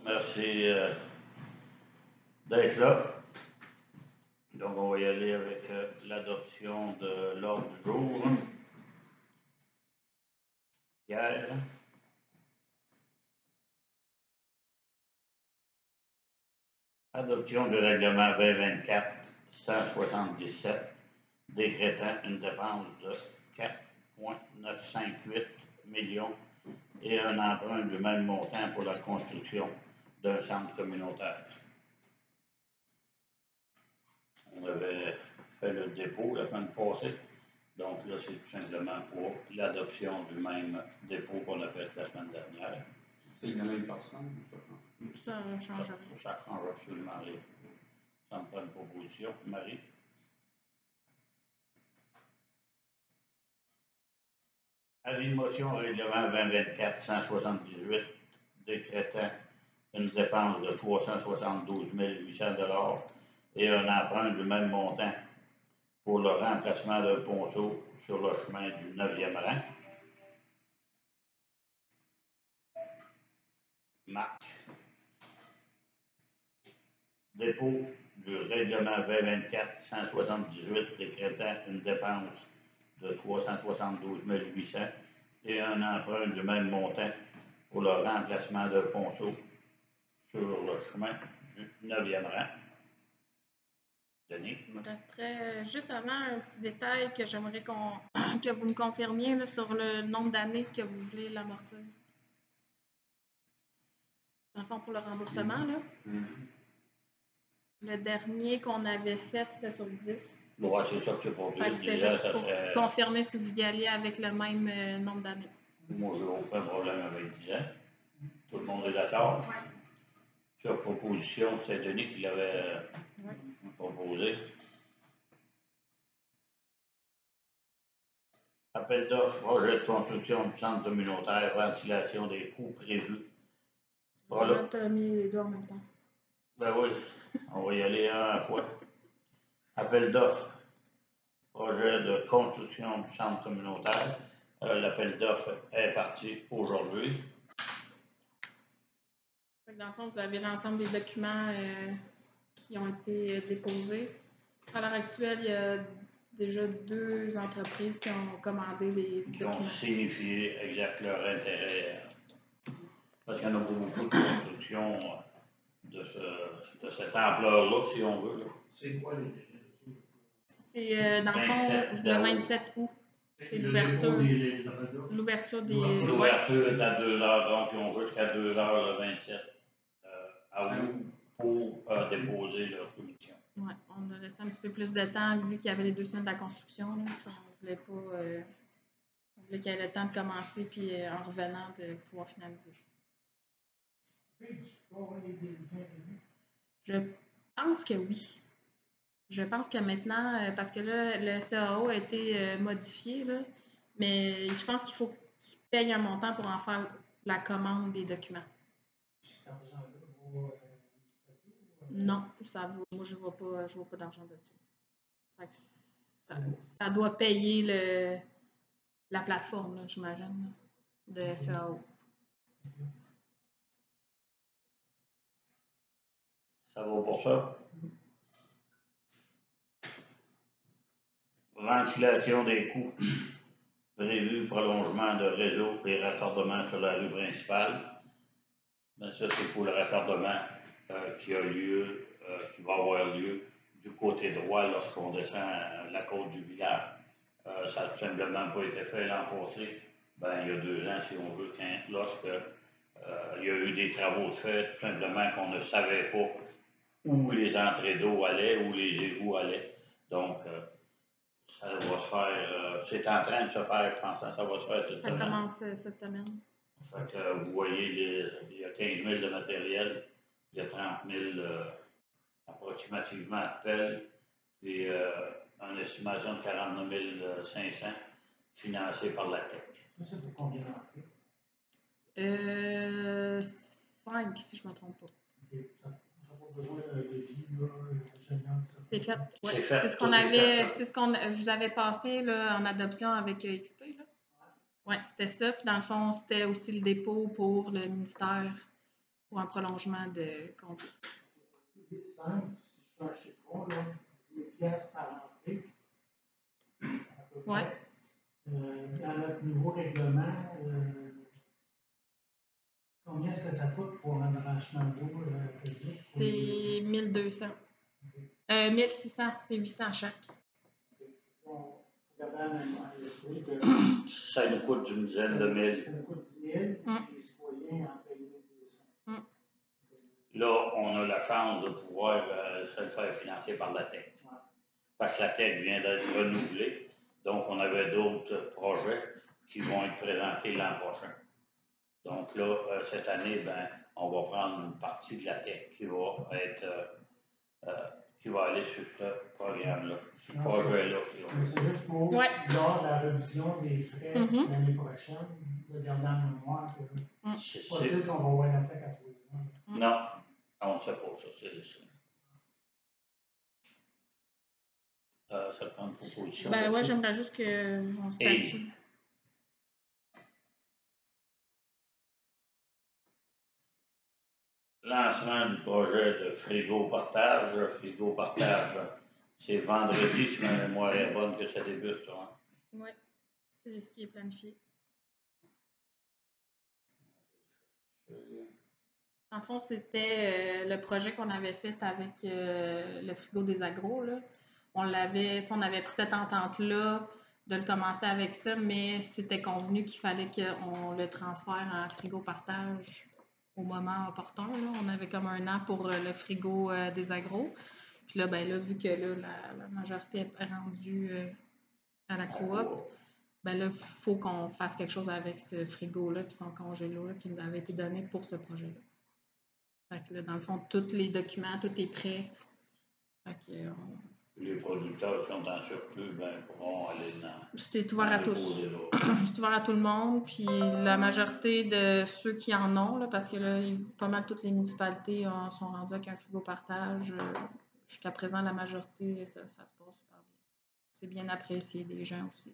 Merci d'être là. Donc, on va y aller avec l'adoption de l'ordre du jour. Pierre. Adoption du règlement 2024-177, décrétant une dépense de 4,958 millions et un emprunt du même montant pour la construction d'un centre communautaire. On avait fait le dépôt la semaine passée, donc là, c'est tout simplement pour l'adoption du même dépôt qu'on a fait la semaine dernière. C'est la même personne, ça change rien. Ça change absolument rien. Ça me prend une proposition. Marie? Avis de motion règlement 2024-178, décrétant une dépense de 372 800 $ et un emprunt du même montant pour le remplacement d'un ponceau sur le chemin du 9e rang. Marc. Dépôt du règlement 2024-178 décrétant une dépense de 372 800 et un emprunt du même montant pour le remplacement d'un ponceau sur le chemin du 9e rang. Denis? Il me resterait juste avant un petit détail que j'aimerais que vous me confirmiez là, sur le nombre d'années que vous voulez l'amortir. Dans le fond, pour le remboursement, là. Le dernier qu'on avait fait, c'était sur 10. Oui, c'est ça que c'est pour dire. C'était juste pour confirmer si vous y alliez avec le même nombre d'années. Moi, j'ai aucun problème avec 10 ans. Tout le monde est d'accord? Oui. Sur proposition, c'est Denis qui l'avait proposé. Appel d'offres, projet de construction du centre communautaire, ventilation des coûts prévus. Voilà. Tu as mis les deux en même temps. Ben oui, on va y aller un à la fois. Appel d'offres, projet de construction du centre communautaire. L'appel d'offres est parti aujourd'hui. Dans le fond, vous avez l'ensemble des documents qui ont été déposés. À l'heure actuelle, il y a déjà 2 entreprises qui ont commandé les documents. Qui ont signifié exact leur intérêt. Parce qu'il y en a beaucoup de construction de cette ampleur-là, si on veut. Là. C'est quoi les délais? C'est dans le fond le 27 août. C'est l'ouverture. L'ouverture des. L'ouverture est à 2 heures, donc ils ont jusqu'à 2 heures le 27 août pour déposer leur soumission. Oui, on a laissé un petit peu plus de temps vu qu'il y avait les 2 semaines de la construction. Là, on voulait pas. On voulait qu'il y ait le temps de commencer puis en revenant de pouvoir finaliser. Je pense que oui. Je pense que maintenant, parce que là, le CAO a été modifié, là, mais je pense qu'il faut qu'il paye un montant pour en faire la commande des documents. Non, ça vaut. Moi, je ne vois pas d'argent dessus. Ça doit payer la plateforme, là, j'imagine, de CAO. Ça vaut pour ça. Ventilation des coûts. Prévu prolongement de réseau et raccordement sur la rue principale. Mais ça, c'est pour le raccordement qui a lieu, qui va avoir lieu du côté droit lorsqu'on descend la côte du village. Ça n'a tout simplement pas été fait l'an passé. Il y a 2 ans, si on veut, lorsque il y a eu des travaux de fait, tout simplement qu'on ne savait pas où les entrées d'eau allaient, où les égouts allaient. Donc, ça va se faire, c'est en train de se faire, je pense que ça va se faire cette semaine. Ça commence cette semaine. Fait que vous voyez, il y a 15 000 de matériel, il y a 30 000 approximativement de pelles, et une estimation de 49 500 financée par la TEC. Ça, c'est pour combien d'entrées? 5, si je ne me trompe pas. OK. Ça n'a pas besoin de vie, là, c'est fait. Ouais. C'est fait. C'est ce qu'on je vous avais passé là, en adoption avec XP. Là. Oui, c'était ça. Puis dans le fond, c'était aussi le dépôt pour le ministère pour un prolongement de contrat. C'est simple, si je fais un chiffron, là, 10 000 piastres par entrée, à peu près. Ouais. Dans notre nouveau règlement, combien est-ce que ça coûte pour un branchement d'eau? C'est 1200. 1600, c'est 800 chaque. On regarder à l'esprit que Ça nous coûte une dizaine de mille. ça nous coûte 10 000, et les citoyens en payent 1 200. Là, on a la chance de pouvoir se le faire financer par la TEC. Parce que la TEC vient d'être renouvelée. Donc, on avait d'autres projets qui vont être présentés l'an prochain. Donc là, cette année, ben, on va prendre une partie de la TEC qui va être qui va aller sur ce programme-là, ce projet-là. C'est juste pour, lors de la révision des frais l'année prochaine, de garder en mémoire que c'est pas sûr qu'on va avoir la TEC à 3 ans. Non, on ne sait pas ça, c'est ça. Ça prend une proposition. Ben ouais, j'aimerais juste qu'on statue. Lancement du projet de frigo partage. Frigo partage, c'est vendredi, si ma mémoire est bonne, que ça débute, ça. Hein? Oui, c'est ce qui est planifié. En fond, c'était le projet qu'on avait fait avec le frigo des agros. Là. On avait pris cette entente-là de le commencer avec ça, mais c'était convenu qu'il fallait qu'on le transfère en frigo partage au moment opportun. Là. On avait comme 1 an pour le frigo des agros. Puis là, ben là, vu que là, la majorité est rendue à la coop, ben là, il faut qu'on fasse quelque chose avec ce frigo-là puis son congélo-là qui nous avait été donné pour ce projet-là. Fait que là, dans le fond, tous les documents, tout est prêt. Fait que, les producteurs qui sont en surplus, ben, pourront aller dans. C'est ouvert à tous. C'est ouvert à tout le monde. Puis la majorité de ceux qui en ont, là, parce que là, pas mal toutes les municipalités sont rendues avec un frigo partage. Jusqu'à présent, la majorité, ça se passe super bien. C'est bien apprécié des gens aussi.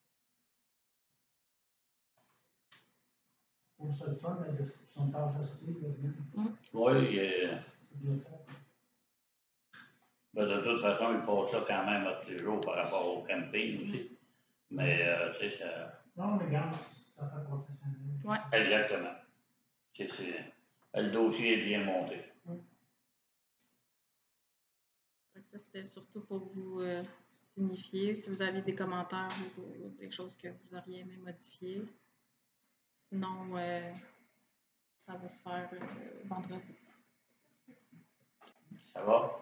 Pour ça, le fun, la description de tâches hostiles, oui, c'est bien fait. Ben, de toute façon, il passe ça quand même à tous les jours par rapport au camping aussi. Mais, tu sais, ça. Non, mais regarde, ça fait professionnel. Oui. Exactement. Le dossier est bien monté. Ça, c'était surtout pour vous signifier si vous avez des commentaires ou des choses que vous auriez aimé modifier. Sinon, ça va se faire vendredi. Ça va?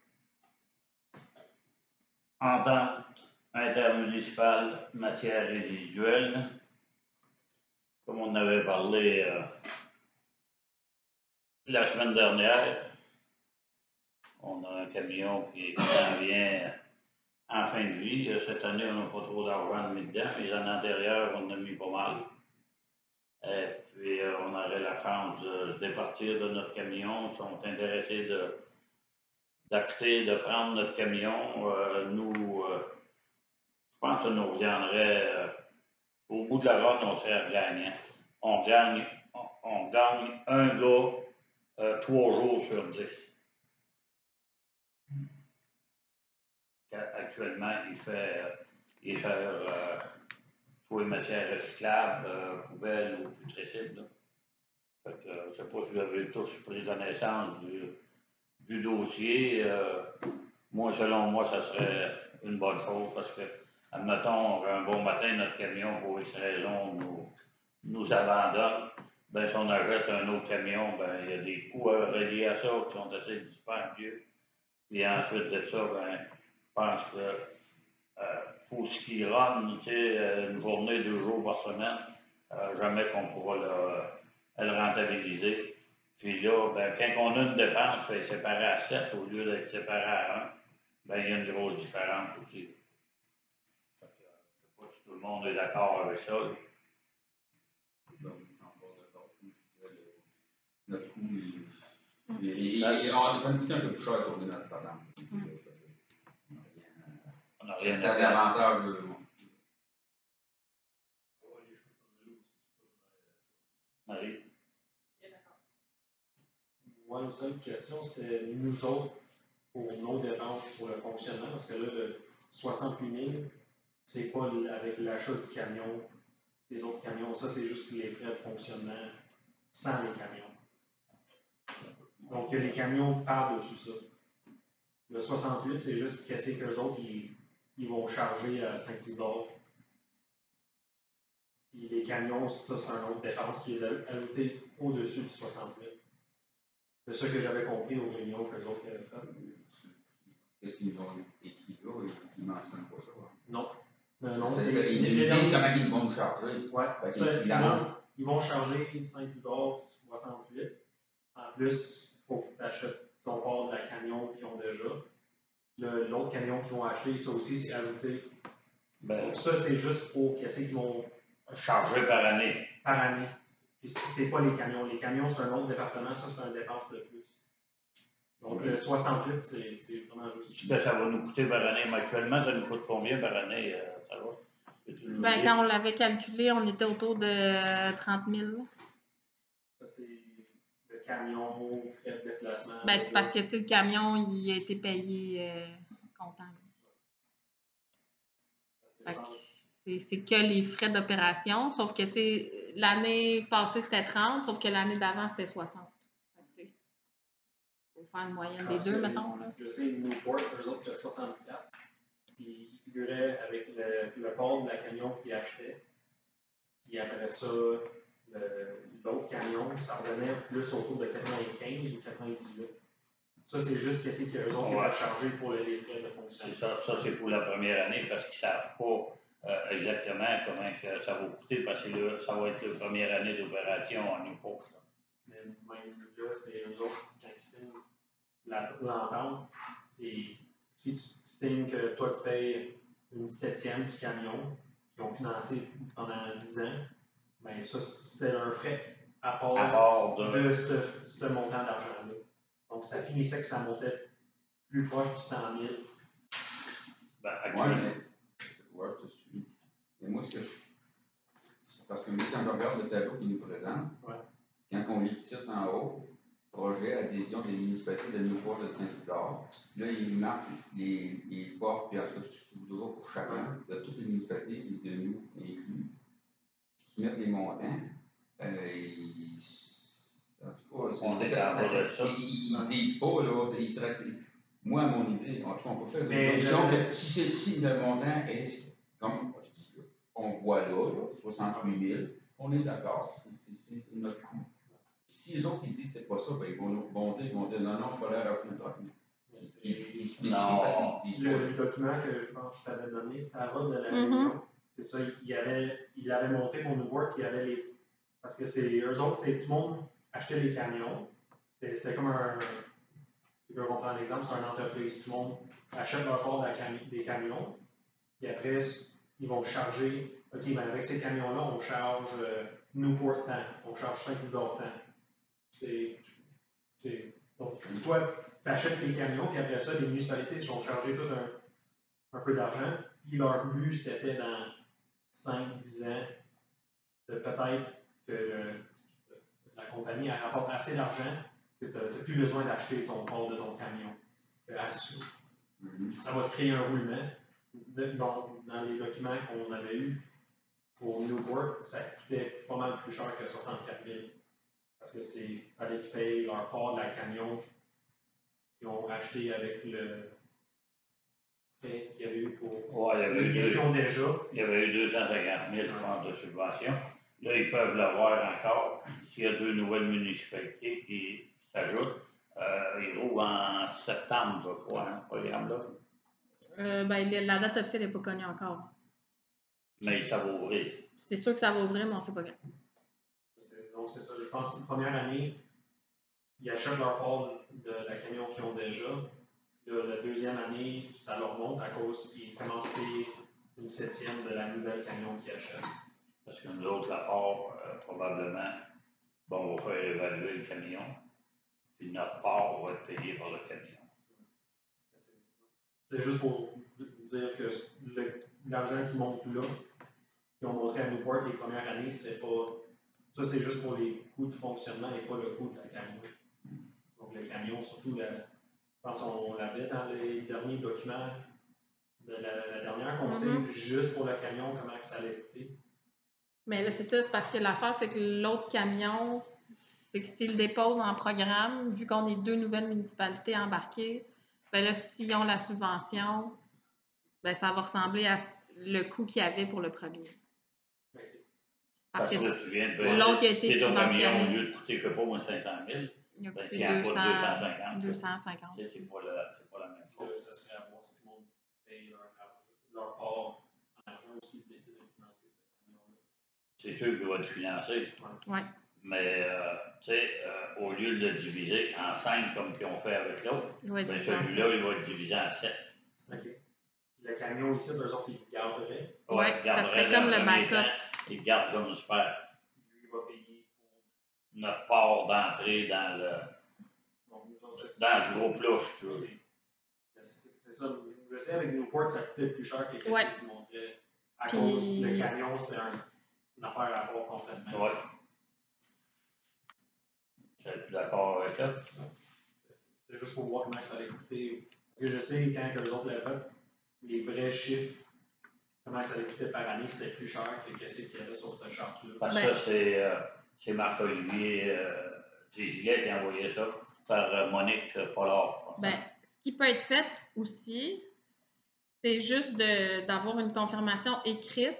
Entente intermunicipale matière résiduelle. Comme on avait parlé la semaine dernière, on a un camion qui s'en vient en fin de vie. Cette année, on n'a pas trop d'argent mis dedans. Les années antérieures, on en a mis pas mal. Et puis, on aurait la chance de se départir de notre camion. Ils sont intéressés d'acheter, de prendre notre camion. Je pense que ça nous reviendrait, au bout de la route, on serait gagnant. On gagne un gars 3 jours sur 10. Actuellement, il fait soit les matières recyclables, poubelles ou putrécibles. Fait que, je ne sais pas si vous avez tous pris connaissance du dossier. Moi, selon moi, ça serait une bonne chose parce que, admettons, un bon matin, notre camion, pour X raison, nous abandonne. Ben, si on achète un autre camion, ben, il y a des coûts reliés à ça qui sont assez dispendieux. Puis ensuite de ça, ben, je pense que pour ce qui run, une journée, 2 jours par semaine, jamais qu'on pourra le rentabiliser. Puis là, ben, quand on a une dépense, fait séparée à 7 au lieu d'être séparée à 1, ben, il y a une grosse différence aussi. Je ne sais pas si tout le monde est d'accord avec ça. Donc, je suis encore d'accord. Notre coût, ça nous coûte un peu plus cher à tourner notre patente. On n'a rien C'est à faire. l'avantage. Marie? Moi, une seule question, c'était nous autres, pour nos dépenses, pour le fonctionnement, parce que là, le 68 000, c'est pas avec l'achat du camion, des autres camions, ça, c'est juste les frais de fonctionnement sans les camions. Donc, il y a les camions par-dessus ça. Le 68, c'est juste qu'est-ce qu'eux autres, ils vont charger à Saint-Isidore. Puis les camions, ça, c'est une autre dépense qui est ajoutée au-dessus du 68. C'est ça que j'avais compris aux réunions qu'eux autres avaient fait. Qu'est-ce qu'ils ont écrit là? Ils ne mentionnent pas ça. Non. Non, ils disent comment ils vont nous charger. Ouais. Ils vont charger Saint-Isidore 68. En plus, il faut que tu achètes ton port de la camion qu'ils ont déjà. L'autre camion qu'ils vont acheter, ça aussi, c'est ajouté. Donc ça, c'est juste pour qu'est-ce qu'ils vont charger par année. Par année. Puis c'est pas les camions. Les camions, c'est un autre département, ça, c'est un dépense de plus. Donc le 68, c'est vraiment juste. Ben, ça va nous coûter par année, mais actuellement, ça nous coûte combien par année? Ça va? Ben, quand on l'avait calculé, on était autour de 30 000. Ça, c'est le camion, frais de déplacement. Ben, c'est parce que le camion, il a été payé comptant. C'est que les frais d'opération, sauf que l'année passée, c'était 30, sauf que l'année d'avant, c'était 60. Il faut faire une moyenne des deux, mettons. Là. Je sais, Newport, eux autres, c'était 64. Puis ils figuraient avec le port de la camion qu'ils achetaient. Puis après ça, l'autre camion, ça revenait plus autour de 95 ou 98. Ça, c'est juste qu'est-ce qu'eux autres vont charger pour les frais de fonctionnement. Ça c'est pour la première année parce qu'ils ne savent pas exactement comment que ça va coûter parce que ça va être la première année d'opération en Newport. Mais même là, c'est eux autres, quand ils signent l'entente, si tu signes que toi tu payes une septième du camion qu'ils ont financé pendant 10 ans, bien ça, c'était un frais à part de ce montant d'argent-là. Donc ça finissait que ça montait plus proche du 100 000. Ben, je te suis. Mais moi, c'est parce que moi, quand je regarde le tableau qu'il nous présente, quand on lit le titre en haut, projet adhésion des municipalités de Newport de Saint-Isidore, là, il marque les portes, puis en tout cas, tout ce qu'il voudra pour chacun, de toutes les municipalités, de nous inclus, qui mettent les montants. En tout cas, ils disent pas, là, moi, à mon idée, en tout cas, on peut faire une disons que si le montant est, comme on voit là, 68 000, on est d'accord, c'est notre coût. Si les autres ils disent que c'est pas ça, ben, ils vont dire non, il faut aller rajouter notre document. Ils spécifient parce qu'ils disent le document que je pense que je t'avais donné, c'était avant de la réunion. C'est ça, il avait monté pour nous voir qu'il y avait les. Parce que eux autres, tout le monde achetait les camions. C'était comme un. Je vais reprendre l'exemple, c'est une entreprise. Tout le monde achète leur part des camions. Puis après, ils vont charger. OK, ben avec ces camions-là, on charge Newport tant, on charge Saint-Isidore tant. Donc, toi, tu achètes tes camions, puis après ça, les municipalités sont chargées tout un peu d'argent. Puis leur but, c'était dans 5-10 ans, de peut-être que la compagnie rapporte assez d'argent que tu n'as plus besoin d'acheter ton port de ton camion. Ça va se créer un roulement. Dans les documents qu'on avait eus pour Newport, ça coûtait pas mal plus cher que 64 000. Parce que fallait qu'ils payent leur part de la camion qu'ils ont acheté avec le prêt qu'il y avait eu pour ils ont déjà. Il y avait eu 250 000, je pense, de subventions. Là, ils peuvent l'avoir encore. S'il y a 2 nouvelles municipalités qui s'ajoutent, ils rouvrent en septembre, je crois, ce programme-là. La date officielle n'est pas connue encore. Mais ça va ouvrir. C'est sûr que ça va ouvrir, mais on ne sait pas quand. Donc, c'est ça. Je pense que la première année, ils achètent leur part de la camion qu'ils ont déjà. La deuxième année, ça leur monte à cause qu'ils commencent à payer une septième de la nouvelle camion qu'ils achètent. Parce que nous autres, la part, probablement, on va faire évaluer le camion, puis notre part va être payée par le camion. C'est juste pour vous dire que l'argent qui monte là, qu'ils ont montré à Newport les premières années, c'était pas. Ça, c'est juste pour les coûts de fonctionnement et pas le coût de la camion. Donc, surtout, je pense qu'on l'avait dans les derniers documents de la dernière consigne, juste pour le camion, comment que ça allait coûter. Mais là, c'est ça, c'est parce que l'affaire, c'est que l'autre camion, c'est que s'ils le déposent en programme, vu qu'on est 2 nouvelles municipalités embarquées, ben là, s'ils ont la subvention, ben ça va ressembler à le coût qu'il y avait pour le premier. Parce que tu viens de l'autre qui a été ton camion, au subventionné, lieu de coûter que pas moins 500 000, il a ben, coûté s'il en coûte 250. 250. Tu sais, c'est pas la même chose. Ça serait à voir si tout le monde paye leur part en argent aussi, de décider de financer ce camion-là. C'est sûr qu'il va être financé. Oui. Mais, tu sais, au lieu de le diviser en 5 comme qu'ils ont fait avec l'autre, ben, celui-là, il va être divisé en 7. OK. Le camion ici, eux autres, ils le garderaient. Oui, ça serait comme le backup. Ils le gardent comme super. Lui, il va payer pour notre part d'entrée dans le gros plush, tu vois. C'est ça. Je sais, avec Newport, ça coûtait plus cher que ce qu'ils montraient. À cause du camion, c'était une affaire à voir complètement. Oui. Je suis d'accord avec ça. C'est juste pour voir comment ça allait coûter. Parce que je sais, quand eux autres l'avaient, les vrais chiffres, comment ça allait coûter par année, c'était plus cher que ce qu'il y avait sur cette charte-là. Parce que c'est Marc-Olivier Gilet qui a envoyé ça par Monique Pollard. Ben, ce qui peut être fait aussi, c'est juste d'avoir une confirmation écrite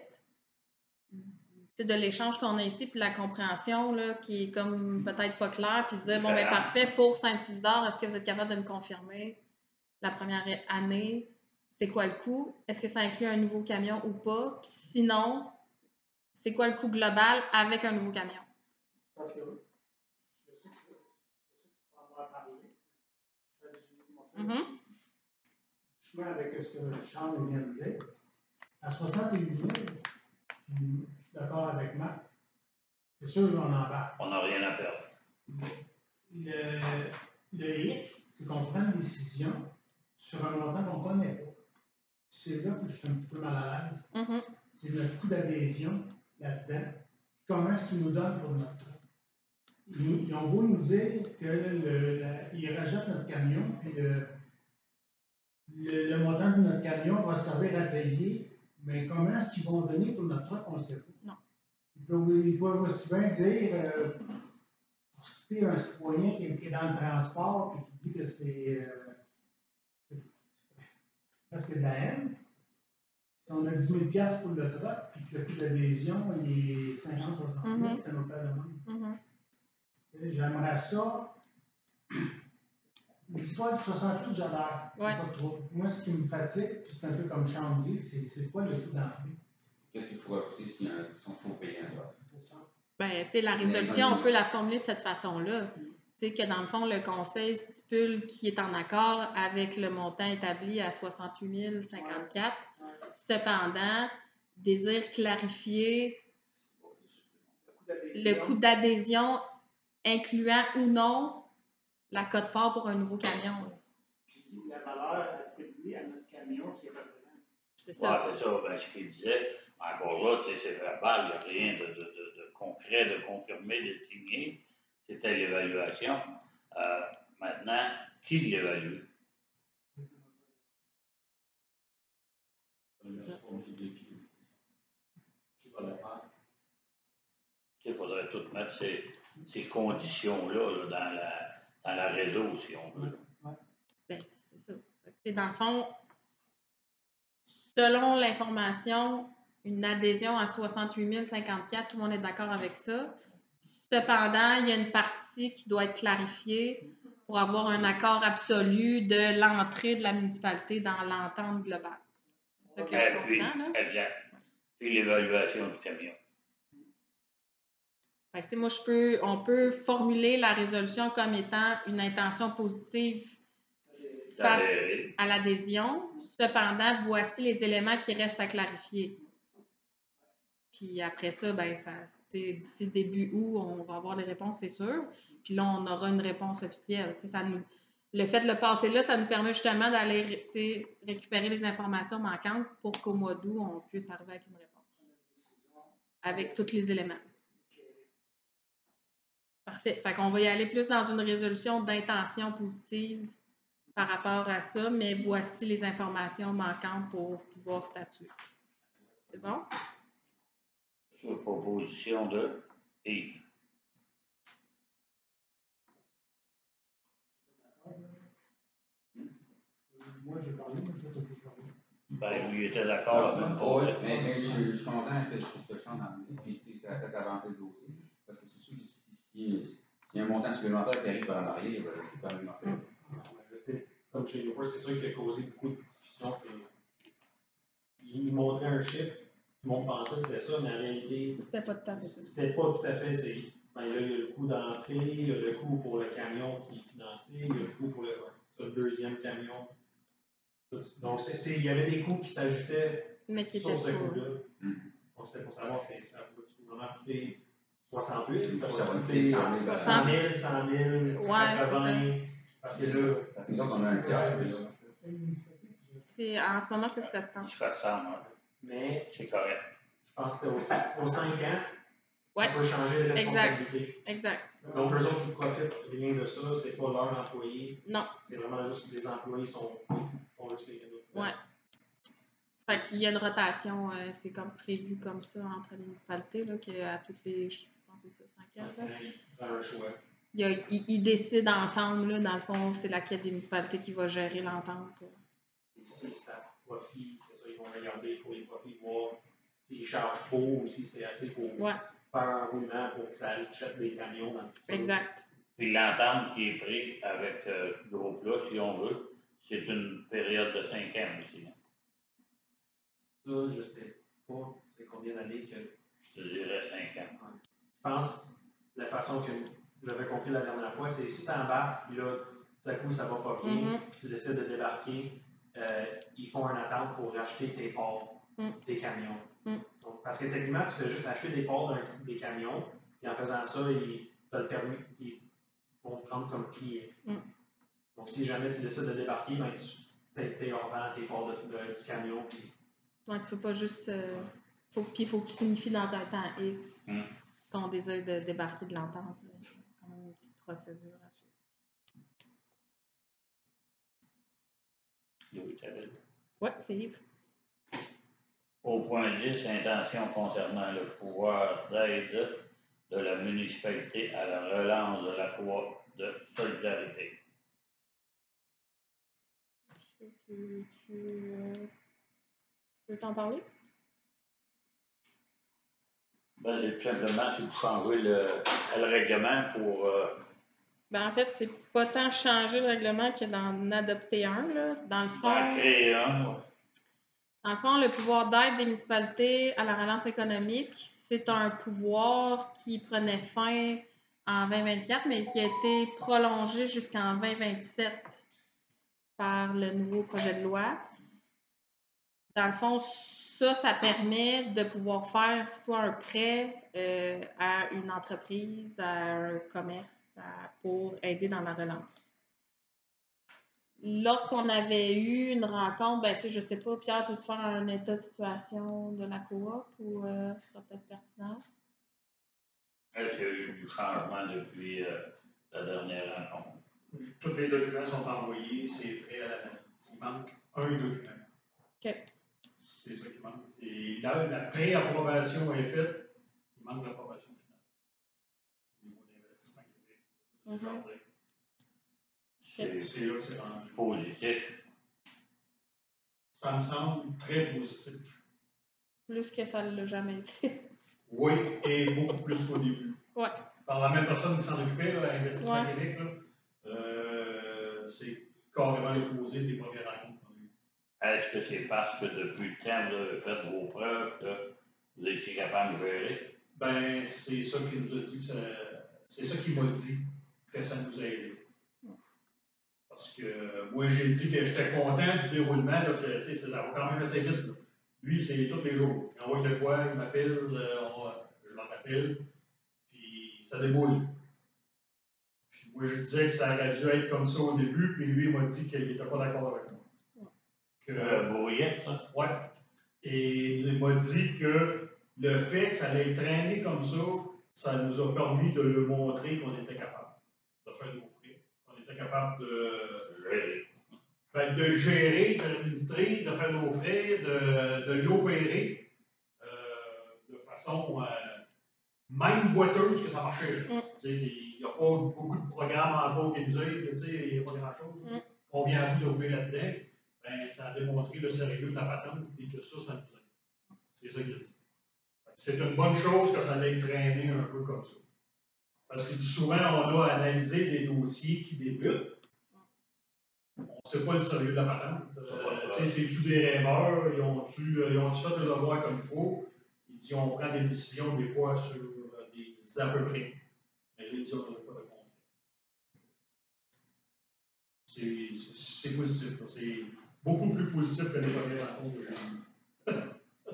de l'échange qu'on a ici, puis de la compréhension là, qui est comme peut-être pas claire, puis de dire, bon, ben parfait, pour Saint-Isidore, est-ce que vous êtes capable de me confirmer la première année, c'est quoi le coût? Est-ce que ça inclut un nouveau camion ou pas? Puis sinon, c'est quoi le coût global avec un nouveau camion? Parce que je sais que tu vas en parler. Je suis avec ce que Charles vient de dire. À 68 000, je suis d'accord avec Marc. C'est sûr qu'on embarque. On n'a rien à perdre. Le hic, c'est qu'on prend une décision sur un montant qu'on ne connaît pas. C'est là que je suis un petit peu mal à l'aise. C'est notre coût d'adhésion là-dedans. Comment est-ce qu'ils nous donnent pour notre truc? Ils ont beau nous dire qu'ils rajoutent notre camion, puis le montant de notre camion va servir à payer, mais comment est-ce qu'ils vont donner pour notre truc, on ne sait pas. Non. Ils peuvent aussi bien dire, pour citer un citoyen qui est dans le transport et qui dit que c'est presque de la haine, si on a 10 000 $ pour le truck, puis que le coût d'adhésion est 50-60 000, ça nous fait de même. J'aimerais ça. L'histoire du 68, j'adore. Pas trop. Moi, ce qui me fatigue, puis c'est un peu comme Charles dit, c'est quoi le coût d'entrée? Qu'est-ce qu'il faut ajouter si on faut payer un droit? C'est ça. Ben, tu sais, la résolution, on peut la formuler de cette façon-là. Tu sais, que dans le fond, le conseil stipule qu'il est en accord avec le montant établi à 68 054. Cependant, désire clarifier le coût d'adhésion incluant ou non la quote-part pour un nouveau camion. Puis la valeur attribuée à notre camion, c'est revenant. C'est ça. Oui, c'est ça. Ben, ce qu'il disait, encore là, c'est verbal, il n'y a rien de concret, de confirmé, de signé. C'était l'évaluation. Maintenant, qui l'évalue? Il faudrait tout mettre ces conditions-là dans la réseau, si on veut. Ben, c'est ça. Dans le fond, selon l'information, une adhésion à 68 054, tout le monde est d'accord avec ça. Cependant, il y a une partie qui doit être clarifiée pour avoir un accord absolu de l'entrée de la municipalité dans l'entente globale. C'est ça que je comprends, là? Exact. Puis l'évaluation du camion. Fait que, moi, on peut formuler la résolution comme étant une intention positive face à l'adhésion. Cependant, voici les éléments qui restent à clarifier. Puis après ça, ben, d'ici début août, on va avoir les réponses, c'est sûr. Puis là, on aura une réponse officielle. Le fait de le passer là, ça nous permet justement d'aller récupérer les informations manquantes pour qu'au mois d'août, on puisse arriver avec une réponse. Avec tous les éléments. Parfait. Fait qu'on va y aller plus dans une résolution d'intention positive par rapport à ça, mais voici les informations manquantes pour pouvoir statuer. C'est bon? Sur proposition de Yves. Moi, j'ai parlé, mais toi, t'as pas parlé. Ben, lui, il était d'accord la même fois. Oui, mais je suis content que ce change d'amener, puis ça a fait avancer le dossier. Parce que c'est sûr que s'il y a un montant supplémentaire qui arrive en arrière, il va quand même marquer. Comme chez Newport, c'est sûr qu'il a causé beaucoup de discussions. Il montrait un chiffre, tout le monde pensait que c'était ça, mais en réalité, C'était pas tout à fait ça. c'était pas tout à fait. Là, il y a le coût d'entrée, il y a le coût pour le camion qui est financé, il y a le coût pour le deuxième camion. Donc, il y avait des coûts qui s'ajoutaient Mais qui sur était ce pas. coût-là. Donc, c'était pour savoir si ça peut vraiment coûter 60 000, ça Ça va va coûter coûter 100 000, 100 000, Ouais, 80. Parce que là, Parce que nous autres, on a un tiers. En ce moment, c'est ce que tu Il se ressemble, hein. mais C'est correct. je pense que c'était aux 5 ans, Ouais. ça peut changer de responsabilité. Exact. Donc, eux autres, ils ne profitent rien de ça, c'est pas leur employé. Non. C'est vraiment juste que les employés font juste les cadeaux. Ouais. Fait qu'il y a une rotation, c'est comme prévu comme ça entre les municipalités, là, qu'à toutes les, je pense que c'est ça, 5 ans. Là. Ils prennent un choix. Ils décident ensemble, là, dans le fond, c'est laquelle des municipalités qui va gérer l'entente. Et si ça profite, c'est ça, ils vont regarder pour les profits, voir s'ils chargent trop ou si c'est assez pour faire un roulement pour que ça achète des camions dans le futur. Exact. Puis l'entente qui est prise avec ce groupe-là, si on veut, c'est une période de 5 ans aussi. Ça, je ne sais pas c'est combien d'années que. Je te dirais 5 ans. Je pense, la façon que j'avais compris la dernière fois, c'est si tu embarques, puis là, tout à coup, ça va pas bien, puis tu décides de débarquer, ils font une attente pour racheter tes ports, tes camions. Donc, parce que techniquement, tu fais juste acheter des ports des camions, puis en faisant ça, tu as le permis, ils vont te prendre comme client. Donc, si jamais tu décides de débarquer, ben, tu revends tes ports du camion. Puis... Ouais, tu peux pas juste. Il faut que tu signifies dans un temps X ton désir de débarquer de l'entente. Il y a quand même une petite procédure à suivre. Oui, c'est Yves. Au point 10, intention concernant le pouvoir d'aide de la municipalité à la relance de la loi de solidarité. Tu veux t'en parler? Ben, c'est tout simplement si vous changez le règlement pour. Ben, en fait, c'est pas tant changer le règlement que d'en adopter un. Là. Dans le fond. Créer un. Dans le fond, le pouvoir d'aide des municipalités à la relance économique, c'est un pouvoir qui prenait fin en 2024, mais qui a été prolongé jusqu'en 2027 par le nouveau projet de loi. Dans le fond, ça permet de pouvoir faire soit un prêt à une entreprise, à un commerce, pour aider dans la relance. Lorsqu'on avait eu une rencontre, ben, tu sais, je sais pas, Pierre, tu veux faire un état de situation de la coop ou ce sera peut-être pertinent? Est-ce qu'il y a eu du changement depuis la dernière rencontre? Tous les documents sont envoyés, c'est prêt à la note. Il manque un document. OK. C'est ça qui manque. Et là, la pré-approbation est faite, il manque l'approbation finale. Au niveau d'investissement Québec. C'est là que c'est rendu. Positif. Ça me semble très positif. Plus que ça ne l'a jamais été. Oui, et beaucoup plus qu'au début. Oui. Par la même personne qui s'en occupait, là, Investissement Québec, là, c'est carrément l'opposé des premières rencontres qu'on a eues. Est-ce que c'est parce que depuis le temps, vous avez fait vos preuves que vous étiez capable de gérer? Ben, c'est ça qu'il nous a dit, c'est ça qu'il m'a dit que ça nous a aidé. Parce que moi, j'ai dit que j'étais content du déroulement, là, que ça va quand même assez vite. Là. Lui, c'est tous les jours. Il envoie de quoi, il m'appelle, je l'en appelle, puis ça déboule. Puis moi, je disais que ça aurait dû être comme ça au début, puis lui, il m'a dit qu'il n'était pas d'accord avec moi. Brouillette, ça? Ouais. Et il m'a dit que le fait que ça allait traîner comme ça, ça nous a permis de le montrer qu'on était capable de faire nos frais, qu'on était capable de gérer, de l'administrer, de faire nos frais, de l'opérer de façon même boiteuse que ça marchait. Il n'y a pas beaucoup de programmes encore qui nous aident, il n'y a pas grand-chose. On vient à bout d'opérer là-dedans, ben, ça a démontré le sérieux de la patente et que ça nous aide. C'est ça qu'il a dit. C'est une bonne chose que ça ait traîné un peu comme ça. Parce que souvent, on a analysé des dossiers qui débutent. On ne sait pas le sérieux de la patente. C'est-tu des rêveurs? Ils ont-tu fait le devoir comme il faut? Ils disent on prend des décisions des fois sur des à peu près. Mais là, ils disent on n'a pas de compte. C'est positif. C'est beaucoup plus positif que les premières rencontres que j'ai eues.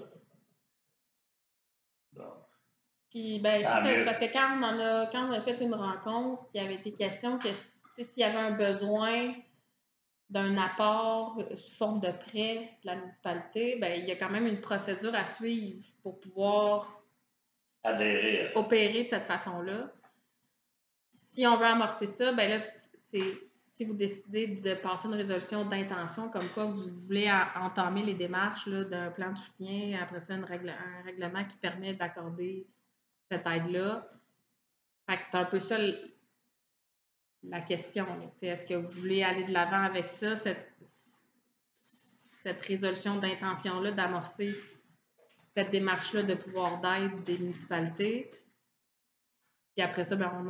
Puis, ben, c'est parce que quand on a fait une rencontre, il y avait été question que s'il y avait un besoin d'un apport sous forme de prêt de la municipalité, ben, il y a quand même une procédure à suivre pour pouvoir opérer de cette façon-là. Si on veut amorcer ça, ben là, si vous décidez de passer une résolution d'intention, comme quoi vous voulez entamer les démarches d'un plan de soutien, après ça, un règlement qui permet d'accorder cette aide-là. Fait que c'est un peu ça la question. Est-ce que vous voulez aller de l'avant avec ça, cette résolution d'intention-là, d'amorcer cette démarche-là de pouvoir d'aide des municipalités? Puis après ça, ben, on